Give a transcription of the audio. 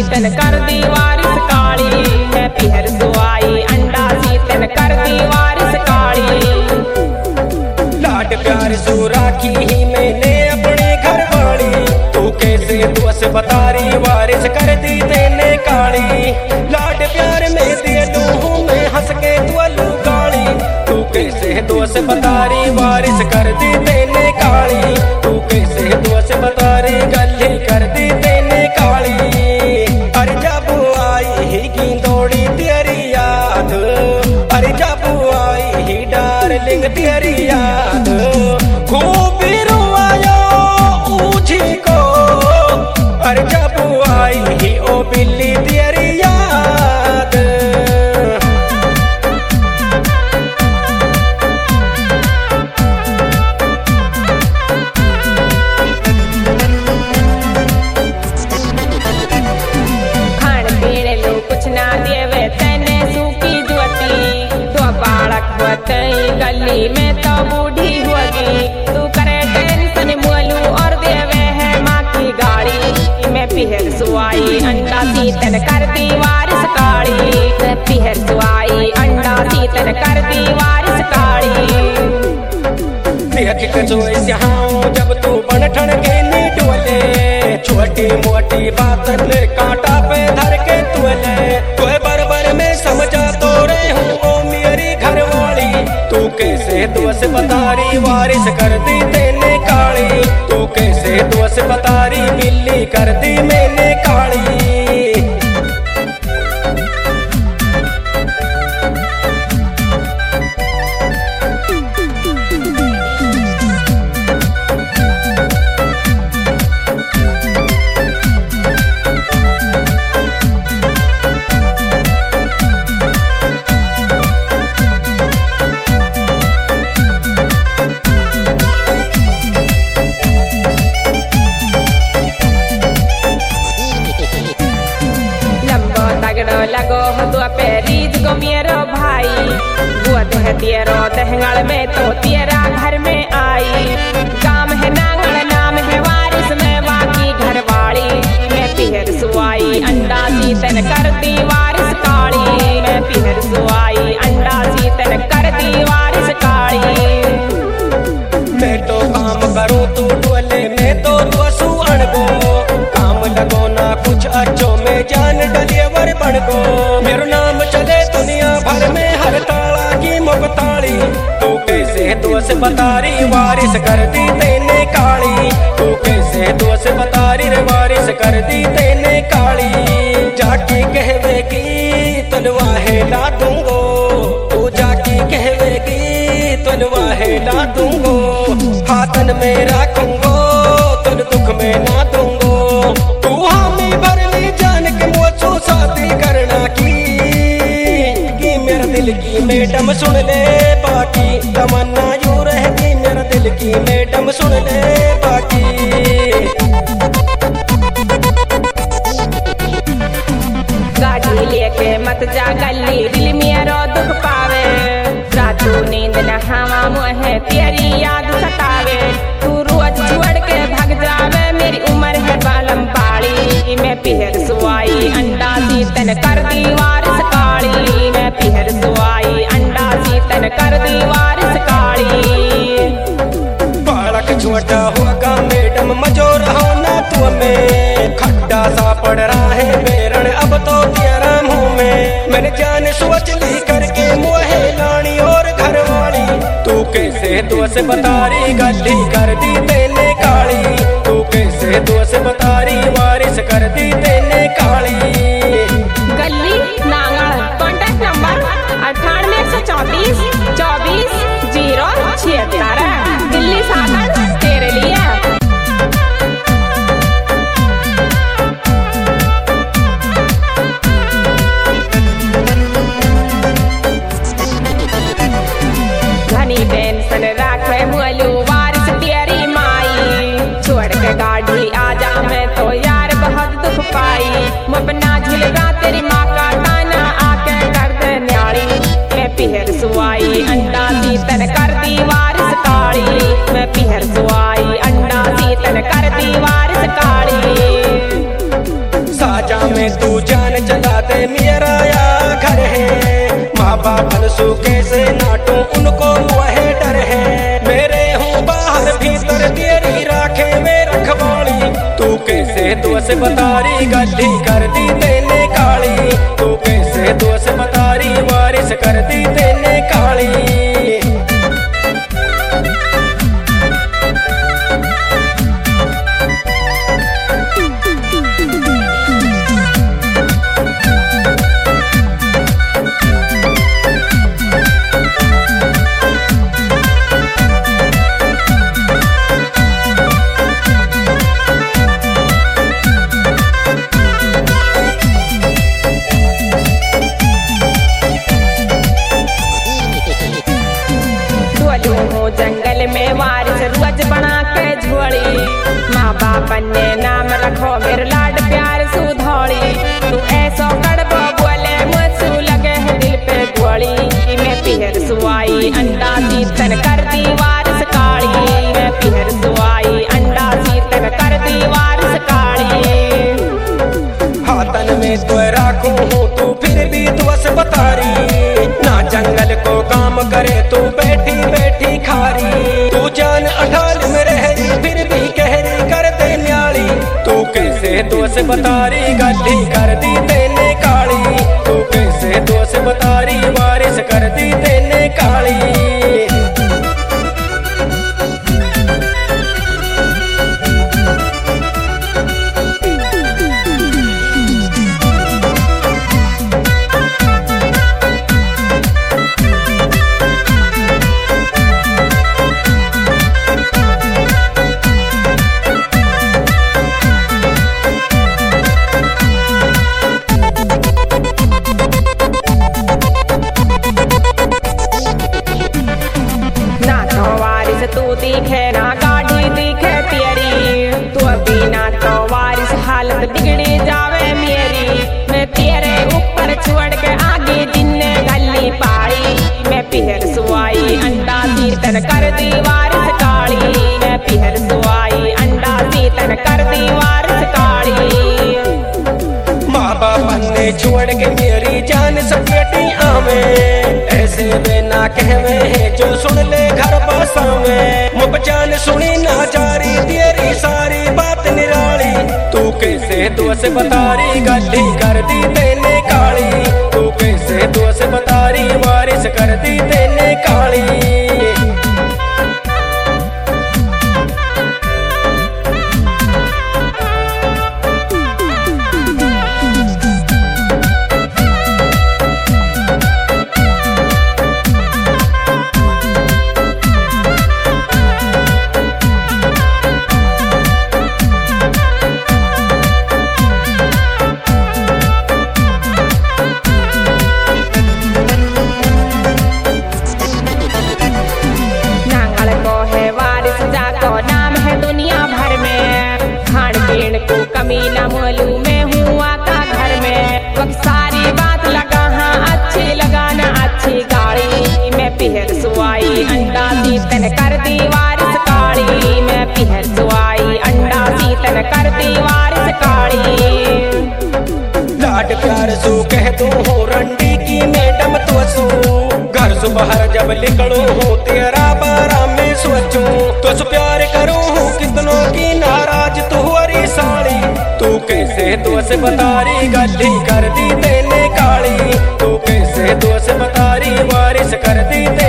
तन कर दी वारिस काली। मैं पिहर सुआई अंडा सी तन कर दी वारिस काली। लाड प्यार सो राखी ही मैंने अपने घर वाली। तू कैसे दोस्त बतारी वारिस कर दी तेने काली। लाड प्यार में दे लूं मैं हंस के तुअलू काली। तू कैसे दोस्त बतारी वारिस कर दी तेने काली। तू कैसे दोस्त बतारी गली कर दी तेने काली। अरे जब आई ही गिंदोड़ी तेरी याद, अरे जब आई ही डार्लिंग तेरी याद, खूब रोवायो ऊझी को। अरे जब आई ही ओ बिल्ली तेरी याद। खान पीने लो कुछ ना देवे तेने सूखी ज्योति। तो बालक होतई गली में तो बूढ़ी होगी। तू करे टेंशन मोलू और देवे है माँ की गाड़ी। मैं पिहर सुआई अंडा सी तन कर दी वारिस काली। मैं पिहर सुआई अंडा सी तन कर दी वारिस काली। देख के जोइस हाँ जब तू बन ठन के नी डोले। छोटी मोटी बातन कांटा पे धर के तुले। तुहे बरबर में समझा तो रे हूँ ओ मेरी घरवाली। तू कैसे दोस्त बतारी वारिस कर दी तेने काली। तू कैसे दोस्त बतारी बिल्ली कर दी मैंने काली। लगो हो तो पेरीज को मेरो भाई। गोद है तेरो दहंगल में तो तेरा घर में आई। काम है नांगल नाम है वारिस में बाकी घर वाली। मैं पिहर सुआई अंडा सी तन कर दी वारिस काली। मैं पिहर सुआई अंडा सी तन कर दी वारिस काली। मैं तो काम करूँ तू डोले में तो दोसू अणगो। काम लगो ना कुछ अच्छो में जान डलेवर बणगो। मेरो नाम चले दुनिया भर में हर ताला की मुबताली। तू कैसे दोस्त बतारी वारिस कर दी तेने काली। तू कैसे दोस्त बतारी रे वारिस कर दी तेने काली। जाके कहवे की तलवा है ला दूंगो। तू जाके कहवे की तलवा है ला दूंगो। हाथन में रखूंगो तुल दुख में ना दूंगो। तू हामी भर ली जान के मुझको शादी करना की मेरा दिल की मैडम सुन ले बाकी। तमन्ना यूं रहेगी मेरा दिल की मैडम सुन ले बाकी। गाड़ी लेके मत जा गली दिल मेरो दुख पावे। रातों नींद न हवा मुहे तेरी याद सतावे। तू रोज छोड़ के भाग जावे मेरी उम्र है बालम बाड़ी। मैं पिहर सुआई अंडा सी तन कर दी वारिस काली। मैं पिहर सुआई अंडा सी तन कर दी वारिस काली। बालक छोटा होगा मैडम मजो रहो ना तू में। खड्डा सा पड़ रहा है बेरण अब तो तेरा मुँह में। मैंने जान सोच ली करके मोहे लानी और घर वाली। तू कैसे दोस्त बतारी गली कर दी तेने काली। तू कैसे दोस्त बतारी वारिस कर दी तेने काली। गली नांगल कॉन्टैक्ट नंबर 98 134 24 076 दिल्ली सागर तेरे लिए। घनी टेंशन राखे मोलू वारिस तेरी माई। छोड़ के गाड़ी आजा मैं तो बाजा में तू जान चला दे मेरा या घर है। माँ बाप सु कैसे नाटू उनको वह डर है। मेरे हूँ बाहर भीतर तेरी राखे में रखवाली। तू कैसे दोस्त बतारी गली कर दी तेने काली। तू कैसे दोस्त बतारी वारिस कर दी तेने काली। जंगल में वारिस रोज बना के झोली। माँ बाप ने नाम रखो मेरे लाड प्यार सुधौली। तू ऐसो कड़बो बोले मुझसु लगे है दिल पे गोली। मैं पिहर सुआई अंडा सीतन कर दी वारिस काली। मैं पिहर सुआई अंडा सीतन कर दी वारिस काली। हाथन में तो राखू हूँ तू फिर भी दोस्त बतारी। ना जंगल को काम करे तू बैठी बैठी खारी। तू जान अठाल में रहरी फिर भी कहरी कर दे न्याली। तू कैसे दोस्त बतारी गली कर दी तेने काली। तू कैसे दोस्त बतारी वारिस कर दी तेने काली। तू दिखे ना गाड़ी दिखे तेरी। तू अभी ना तो वारिस हालत बिगड़ी जावे मेरी। मैं तेरे ऊपर छोड़ के आगे दिन गली पाड़ी। मैं पिहर सुआई अंडा सीतन कर दी वारिस काली। मैं पिहर सुआई अंडा सीतन कर दी वारिस काली। माँ बाप ने छोड़ के मेरी जान सपेटी आवे। ऐसे वे ना कहवे है जो सुन ले घर बसावे। मुझ जान सुनी ना जारी तेरी सारी बात निराली। तू कैसे दोस्त बतारी गली कर दी तेने काली। तू कैसे दोस्त बतारी वारिस कर दी तेने काली। कमीना मोलू में हुआ का घर में। वक्त सारी बात लगा हाँ अच्छी लगाना अच्छी गाड़ी। मैं पिहर सुआई अंडा सीतन कर दी वारिस काली। मैं पिहर सुआई अंडा सीतन कर दी वारिस काली। लाड प्यार सु कह दो हो रंडी की मैडम तो सु। घर सु बाहर जब निकलो हो तेरा बारा में सोचू। तो सु प्यार करूँ हूँ कितनों की नाराज तू हरी साड़ी। तू कैसे दोस्त बतारी गली कर दी तेने काली। तू कैसे दोस्त बतारी वारिस कर दी।